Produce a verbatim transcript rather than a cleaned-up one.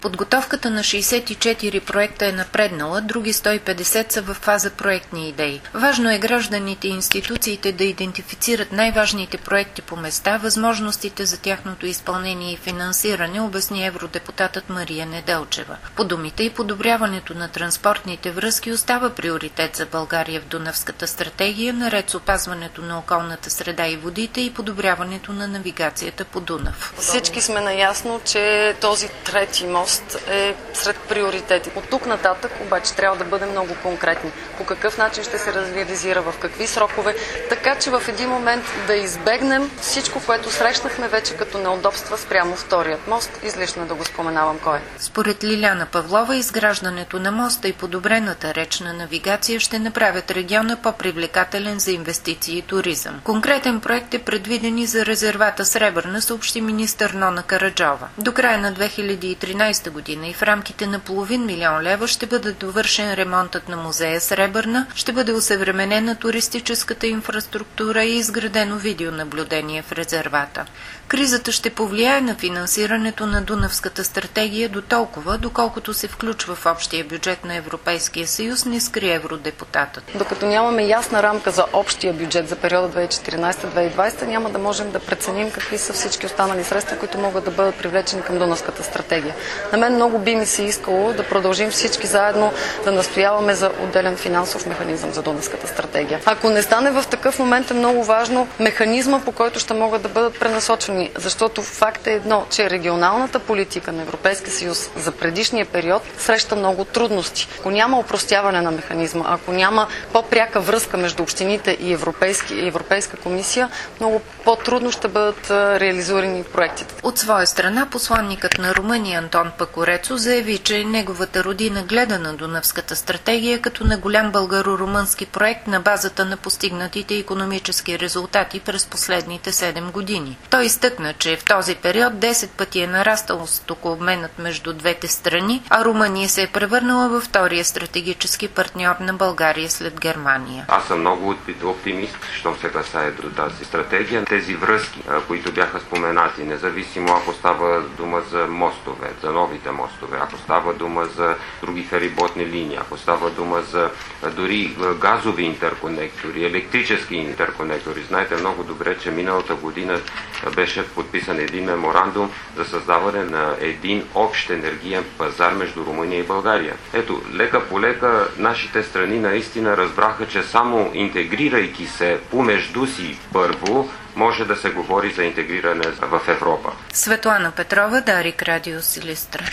Подготовката на шейсет и четири проекта е напреднала, други сто и петдесет са в фаза проектни идеи. Важно е гражданите и институциите да идентифицират най-важните проекти по места, възможностите за тяхното изпълнение и финансиране, обясни евродепутатът Мария Неделчева. По думите и подобряването на транспортните връзки остава приоритет за България в Дунавската стратегия, наред с опазването на околната среда и водите и подобряването на навигацията по Дунав. Всички сме наясно, че този трети мост е сред приоритети. От тук нататък обаче трябва да бъдем много конкретни. По какъв начин ще се реализира, в какви срокове, така че в един момент да избегнем всичко, което срещнахме вече като неудобства спрямо вторият мост. Излишно да го споменавам кой е. Според Лиляна Павлова, изграждането на моста и подобрената речна навигация ще направят региона по-привлекателен за инвестиции и туризъм. Конкретен проект е предвиден и за резервата Сребърна, съобщи министър Нона Караджова. До края на две хиляди и тринадесета година и в рамките на половин милион лева ще бъде довършен ремонтът на музея Сребърна, ще бъде осъвременена туристическата инфраструктура и изградено видеонаблюдение в резервата. Кризата ще повлияе на финансирането на Дунавската стратегия до толкова, доколкото се включва в общия бюджет на Европейския съюз, не скри евродепутатът. Докато нямаме ясна рамка за общия бюджет за периода две хиляди и четиринадесета - две хиляди и двадесета, няма да можем да преценим какви са всички останали средства, които могат да бъдат привлечени към Дунавската стратегия. На мен много би ми се искало да продължим всички заедно да настояваме за отделен финансов механизъм за Дунавската стратегия. Ако не стане в такъв момент, е много важно механизма, по който ще могат да бъдат пренасочени. Защото факт е едно, че регионалната политика на Европейския съюз за предишния период среща много трудности. Ако няма опростяване на механизма, ако няма по-пряка връзка между общините и Европейски, и Европейска комисия, много по-трудно ще бъдат реализирани проектите. От своя страна, посланникът на Румъния Антон Пакорецо заяви, че неговата родина гледа на Дунавската стратегия като на голям българо-румънски проект на базата на постигнатите икономически резултати през последните седем години. Той изтъкна, че в този период десет пъти е нараснал стокообменът между двете страни, а Румъния се е превърнала във втория стратегически партньор на България след Германия. Аз съм много оптимист, щом се касае до тази стратегия. Тези връзки, които бяха споменати, независимо ако става дума за мостове, за новите мостове, ако става дума за други фериботни линии, ако става дума за дори газови интерконектори, електрически интерконектори. Знаете много добре, че миналата година беше подписан един меморандум за създаване на един общ енергиен пазар между Румъния и България. Ето, лека по лека нашите страни наистина разбраха, че само интегрирайки се помежду си първо, може да се говори за интегриране в Европа. Светлана Петрова, Дарик, Радио Силистра.